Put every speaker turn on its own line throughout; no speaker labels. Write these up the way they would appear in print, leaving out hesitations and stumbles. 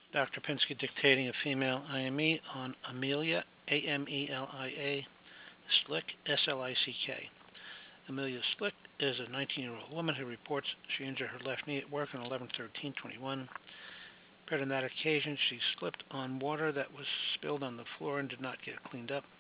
Dr. Pinsky dictating a female IME on Amelia, Amelia Slick, Slick. Amelia Slick is a 19-year-old woman who reports she injured her left knee at work on 11/13/21. Prior to that occasion, she slipped on water that was spilled on the floor and did not get cleaned up.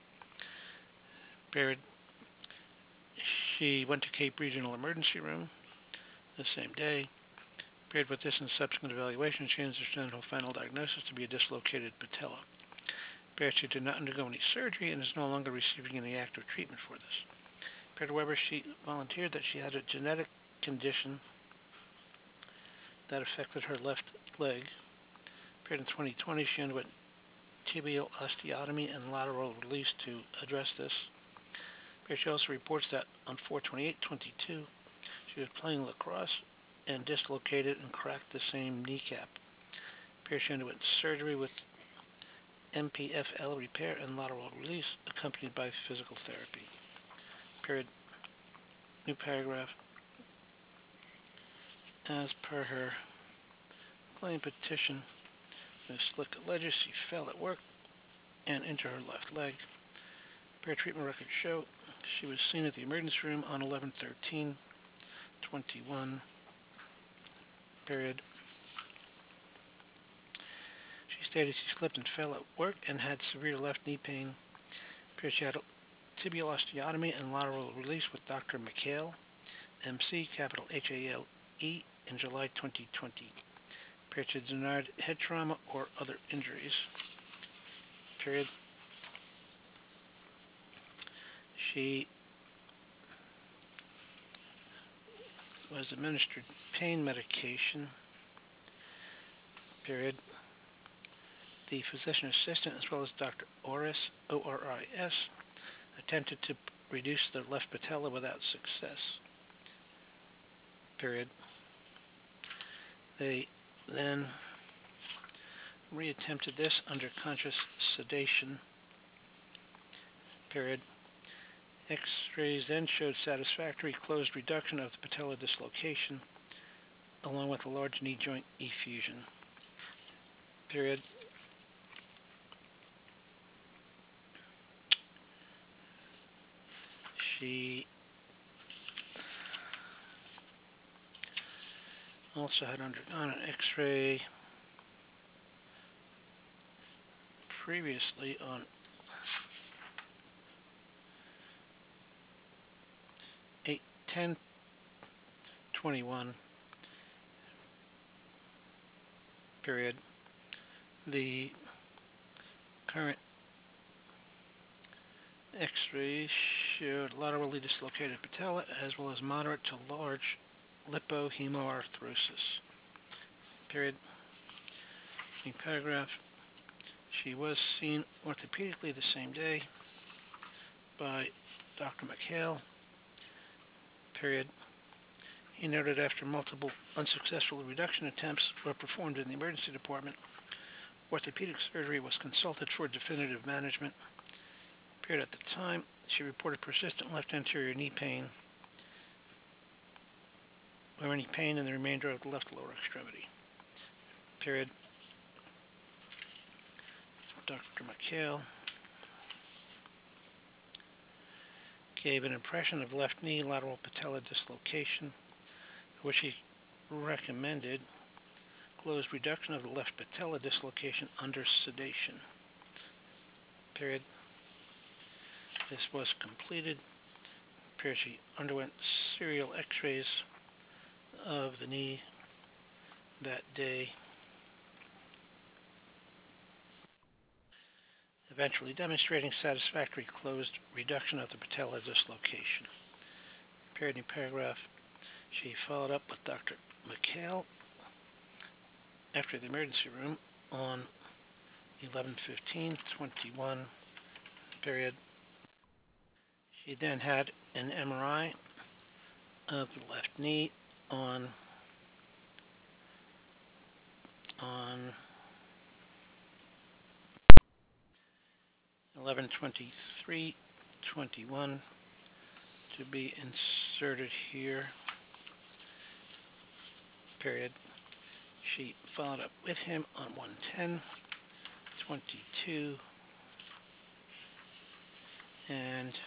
She went to Cape Regional Emergency Room the same day. Paired with this and subsequent evaluation, she understood her final diagnosis to be a dislocated patella. Paired, she did not undergo any surgery and is no longer receiving any active treatment for this. Paired, however, she volunteered that she had a genetic condition that affected her left leg. Paired in 2020, she underwent tibial osteotomy and lateral release to address this. Paired, she also reports that on 4/28/22, she was playing lacrosse and dislocated and cracked the same kneecap. Paired, she underwent surgery with MPFL repair and lateral release, accompanied by physical therapy. Period. New paragraph. As per her claim petition, Ms. Slick alleges she fell at work and injured her left leg. Period. Treatment records show she was seen at the emergency room on 11/13/21. Period. She stated she slipped and fell at work and had severe left knee pain. Period. She had a tibial osteotomy and lateral release with Dr. McHale, MC, capital HALE, in July 2020. Period. She denied head trauma or other injuries. Period. She was administered pain medication. Period. The physician assistant, as well as Dr. Oris, ORIS, attempted to reduce the left patella without success. Period. They then reattempted this under conscious sedation. Period. X-rays then showed satisfactory closed reduction of the patella dislocation, along with a large knee joint effusion. Period. She also had undergone an X-ray previously on 8/10/21. Period. The current X-rays showed laterally dislocated patella as well as moderate to large lipohemoarthrosis. Period. In paragraph, she was seen orthopedically the same day by Dr. McHale. Period. He noted after multiple unsuccessful reduction attempts were performed in the emergency department, orthopedic surgery was consulted for definitive management. Period. At the time, she reported persistent left anterior knee pain or any pain in the remainder of the left lower extremity. Period. Dr. McHale gave an impression of left knee lateral patella dislocation, which he recommended closed reduction of the left patella dislocation under sedation. Period. This was completed. Period. She underwent serial X-rays of the knee that day, eventually demonstrating satisfactory closed reduction of the patella dislocation. Period. In paragraph, she followed up with Dr. McHale after the emergency room on 11/15/21. Period. She then had an MRI of the left knee on 11/23/21 to be inserted here. Period. She followed up with him on 110/22, and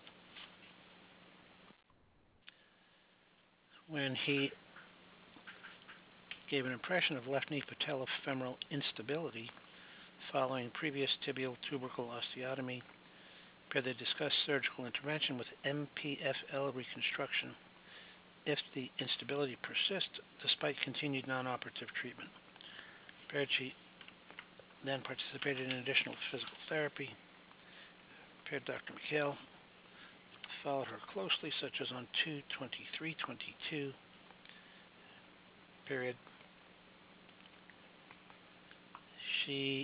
when he gave an impression of left knee patellofemoral instability following previous tibial tubercle osteotomy, they discussed surgical intervention with MPFL reconstruction if the instability persists despite continued non-operative treatment. She then participated in additional physical therapy. Dr. McHale followed her closely, such as on 2/23/22. She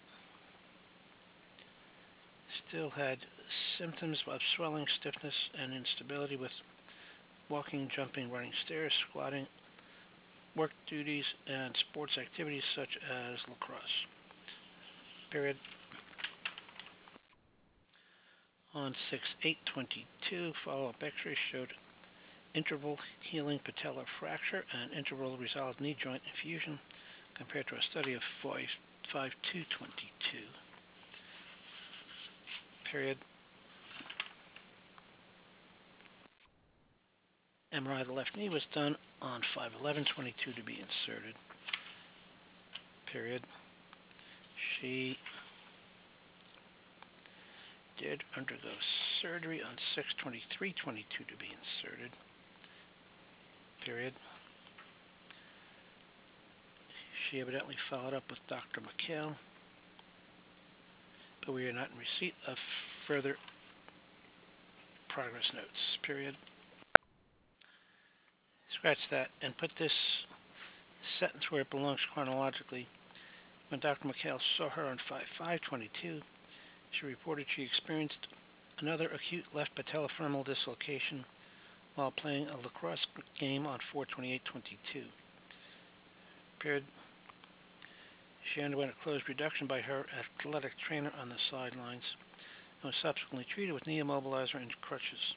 still had symptoms of swelling, stiffness, and instability with walking, jumping, running stairs, squatting, work duties, and sports activities such as lacrosse. On 6/8/22, follow-up x-rays showed interval healing patellar fracture and interval resolved knee joint infusion compared to a study of 5/2/22. MRI of the left knee was done on 5/11/22 to be inserted. She did undergo surgery on 6/23/22 to be inserted. She evidently followed up with Dr. McHale, but we are not in receipt of further progress notes. Scratch that and put this sentence where it belongs chronologically. When Dr. McHale saw her on 5/5/22, she reported she experienced another acute left patellofemoral dislocation while playing a lacrosse game on 4/28/22. She underwent a closed reduction by her athletic trainer on the sidelines and was subsequently treated with knee immobilizer and crutches.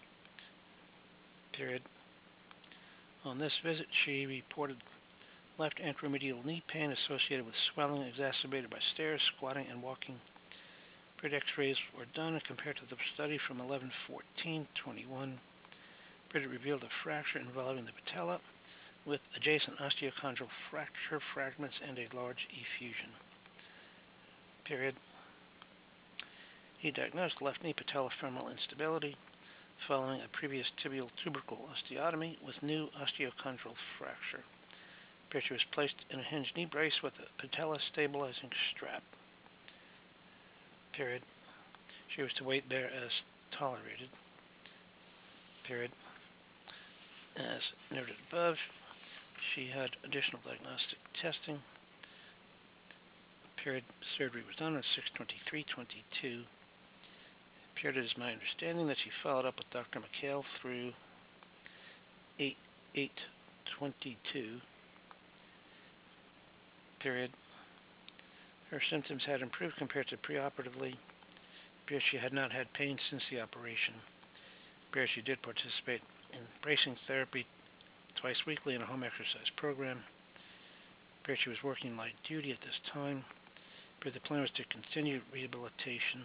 On this visit, she reported left anteromedial knee pain associated with swelling exacerbated by stairs, squatting, and walking. X-rays were done and compared to the study from 11/14/21. Revealed a fracture involving the patella with adjacent osteochondral fracture fragments and a large effusion. He diagnosed left knee patellofemoral instability following a previous tibial tubercle osteotomy with new osteochondral fracture. She was placed in a hinged knee brace with a patella stabilizing strap. She was to wait there as tolerated. As noted above, she had additional diagnostic testing. Surgery was done on 6/23/22. It is my understanding that she followed up with Dr. McHale through 8/8/22. Her symptoms had improved compared to preoperatively. She had not had pain since the operation. She did participate in bracing therapy twice weekly in a home exercise program. She was working light duty at this time. The plan was to continue rehabilitation.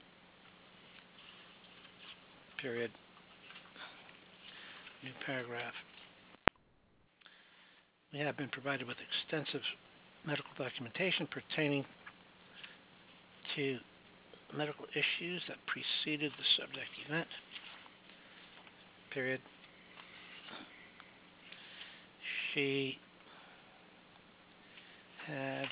New paragraph. We have been provided with extensive medical documentation pertaining to medical issues that preceded the subject event. She had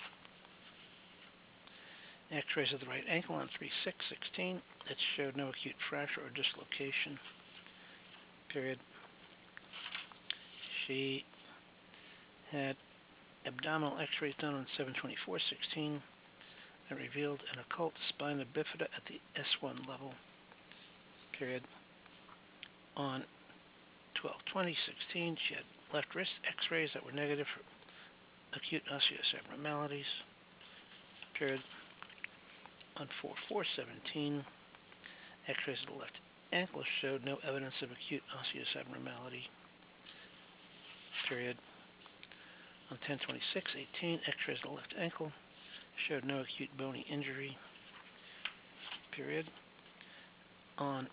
x-rays of the right ankle on 3/6/16 that showed no acute fracture or dislocation. She had abdominal x-rays done on 7/24/16 that revealed an occult spina bifida at the S1 level. On 12/20/16, she had left wrist x-rays that were negative for acute osseous abnormalities. On 4/4/17, x-rays of the left ankle showed no evidence of acute osseous abnormality. On 10/26/18, x-rays of the left ankle showed no acute bony injury, period. On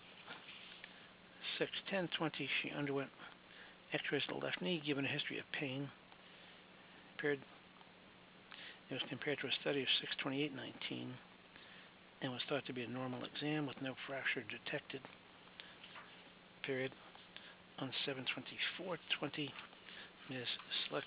6/10/20, she underwent x-rays of the left knee, given a history of pain, period. It was compared to a study of 6/28/19 and was thought to be a normal exam with no fracture detected, period. On 7/24/20, Ms. Slick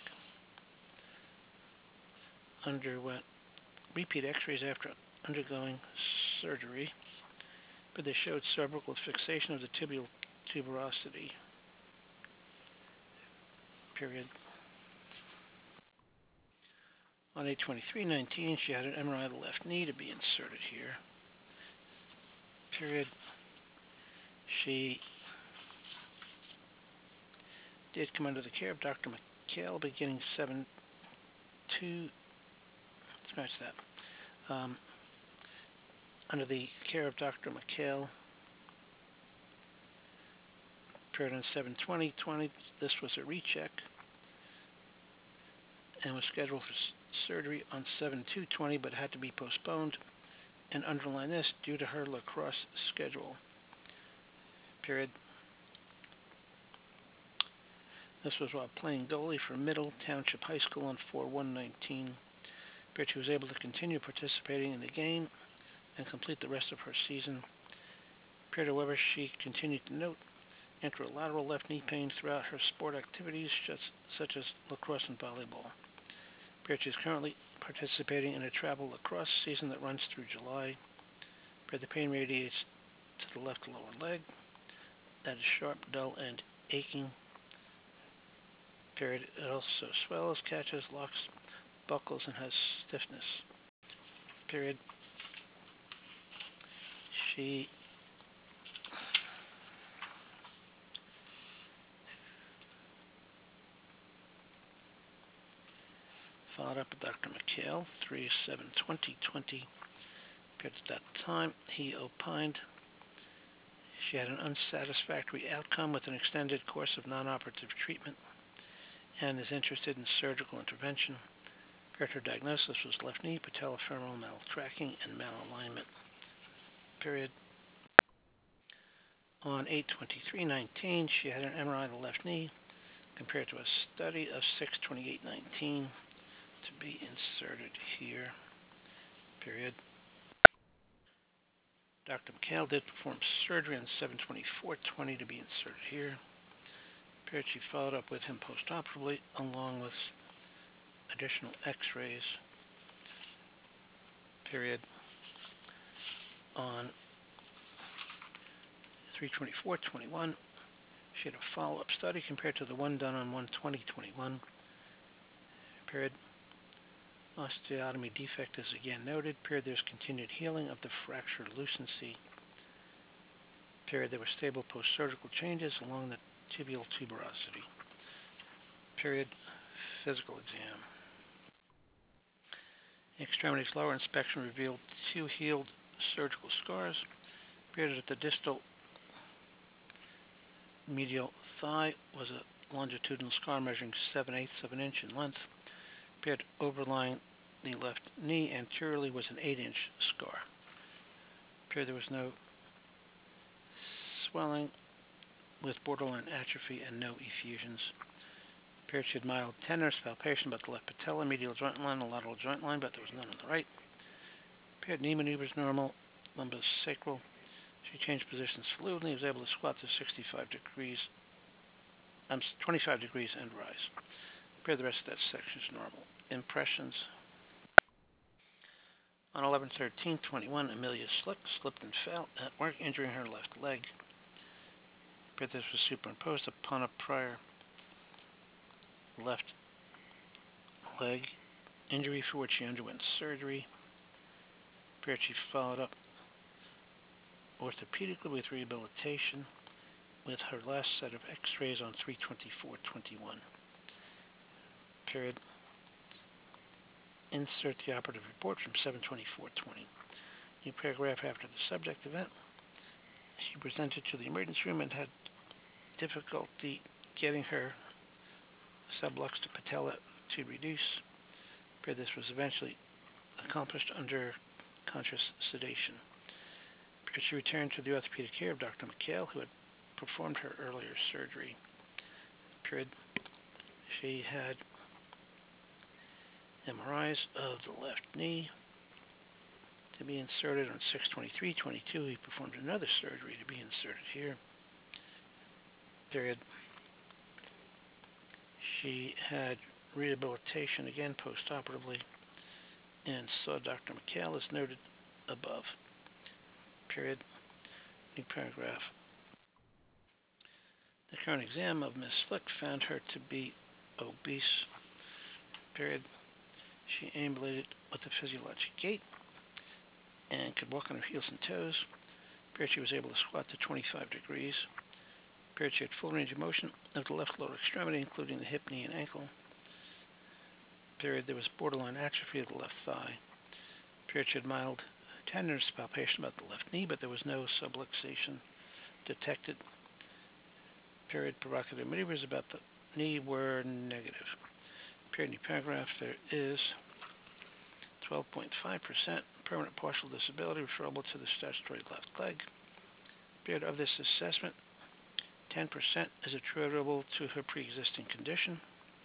underwent repeat x-rays after undergoing surgery, but they showed cervical fixation of the tibial tuberosity, period. On 8/23/19, she had an MRI of the left knee to be inserted here, period. She did come under the care of Dr. McHale beginning 7/2, scratch that, under the care of Dr. McHale, period. On 7/20/20, this was a recheck and was scheduled for surgery on 7/2/20, but had to be postponed, and underline this, due to her lacrosse schedule, period. This was while playing goalie for Middle Township High School on 4/1/19. But she was able to continue participating in the game and complete the rest of her season. However, she continued to note anterolateral left knee pain throughout her sport activities, such as lacrosse and volleyball. She is currently participating in a travel lacrosse season that runs through July. The pain radiates to the left lower leg. That is sharp, dull, and aching. Period. It also swells, catches, locks, buckles, and has stiffness. Period. She followed up with Dr. McHale, 3/7/2020. At that time, he opined she had an unsatisfactory outcome with an extended course of non-operative treatment and is interested in surgical intervention. Her diagnosis was left knee patellofemoral maltracking and malalignment, period. On 8/23/19, she had an MRI of the left knee compared to a study of 6/28/19 to be inserted here, period. Dr. McHale did perform surgery on 7/24/20 to be inserted here, period. She followed up with him postoperatively along with additional x-rays, period. On 3/24/21, she had a follow-up study compared to the one done on 1/20/21, period. Osteotomy defect is again noted, period. There's continued healing of the fracture lucency, period. There were stable post-surgical changes along the tibial tuberosity, period. Physical exam. Extremities lower inspection revealed 2 healed surgical scars, period. At the distal medial thigh was a longitudinal scar measuring 7/8 of an inch in length, period. Overlying the left knee anteriorly was an 8-inch scar, period. There was no swelling with borderline atrophy and no effusions, period. She had mild tenderness, palpation about the left patella, medial joint line, and lateral joint line, but there was none on the right, period. Knee maneuvers normal, lumbosacral. She changed positions fluidly, was able to squat to 25 degrees and rise. Period. The rest of that section is normal. Impressions. On 11/13/21, Amelia Slick slipped and fell at work, injuring her left leg. Period. This was superimposed upon a prior left leg injury for which she underwent surgery. Period. She followed up orthopedically with rehabilitation with her last set of x-rays on 3/24/21, period. Insert the operative report from 7/24/20. New paragraph after the subject event. She presented to the emergency room and had difficulty getting her subluxed patella amplitude reduce. Period. This was eventually accomplished under conscious sedation. Period. She returned to the orthopedic care of Dr. McHale, who had performed her earlier surgery. Period. She had MRIs of the left knee to be inserted on 6/23/22. He performed another surgery to be inserted here. Period. She had rehabilitation again post-operatively and saw Dr. McHale as noted above. Period. New paragraph. The current exam of Miss Flick found her to be obese. Period. She ambulated with a physiologic gait and could walk on her heels and toes. Period. She was able to squat to 25 degrees. Period. She had full range of motion of the left lower extremity, including the hip, knee, and ankle. Period. There was borderline atrophy of the left thigh. Period. She had mild tenderness palpation about the left knee, but there was no subluxation detected. Period. Provocative maneuvers about the knee were negative. Period. New paragraph. There is 12.5% permanent partial disability referable to the statutory left leg. Period. Of this assessment, 10% is attributable to her pre-existing condition,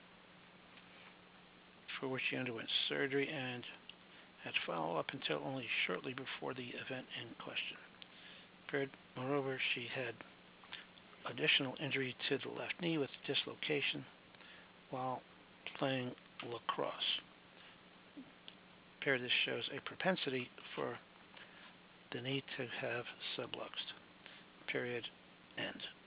for which she underwent surgery and had follow-up until only shortly before the event in question. Period. Moreover, she had additional injury to the left knee with dislocation while playing lacrosse. Period. This shows a propensity for the knee to have subluxed. Period. End.